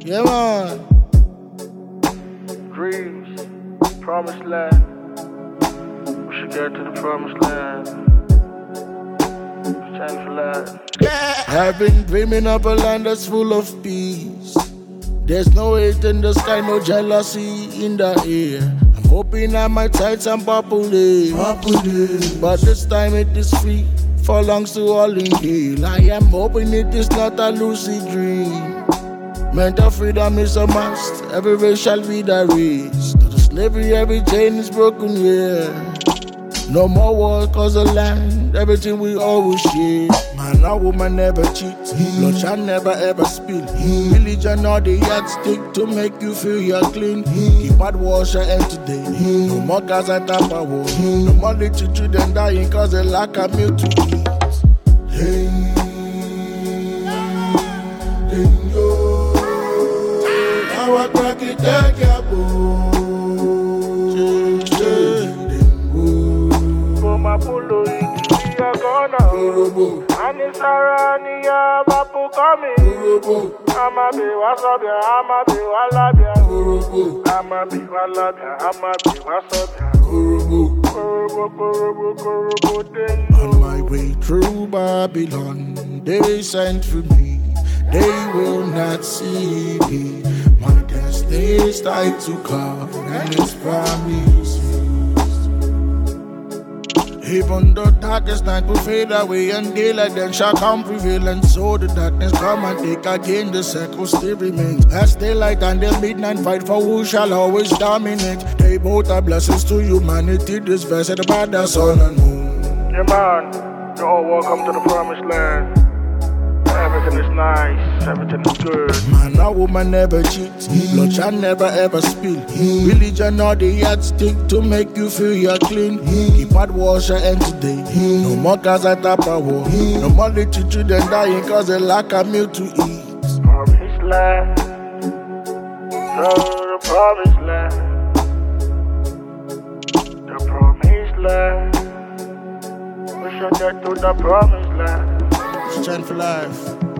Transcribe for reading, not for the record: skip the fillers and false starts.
Yeah, man. Dreams, promised land. We should get to the promised land. Stand for life. I've been dreaming of a land that's full of peace. There's no hate in the sky, no jealousy in the air. I'm hoping I might find some populace. But this time it is free, belongs to all in here. I am hoping it is not a lucid dream. Mental freedom is a must, every race shall be the race. To the slavery, every chain is broken, yeah. No more war, cause the land, everything we always share. Man or woman never cheat, blood shall never ever spill. Religion or the yardstick to make you feel you're clean. Keep bad wash your end today, no more gas and tamper war. No more little children dying cause they lack a meal to eat. Hey, yo, I crack it like a Mapulo ikiya gona Ani sarani bapu kami Ama be wasabia, ama be walabia Ama be walabia, ama be wasabia On my way through Babylon, they sent for me. They will not see me. My destiny is tied to God and His promises. Even the darkest night will fade away and daylight then shall come prevail. And so the darkness come and take again, the circle still remains. As daylight and the midnight fight for who shall always dominate. They both are blessings to humanity, this verse about the sun and moon. Yeah man, you're all welcome to the promised land. Everything is nice, everything is good. Man or woman never cheat, blood shall never ever spill. Religion or the yardstick to make you feel you're clean. Keep bad wash your end today, no more gas and tamper war. No more little children dying cause they lack a meal to eat. Promised land, the promised land. The promised land. We should get to the promised land. Stand for life.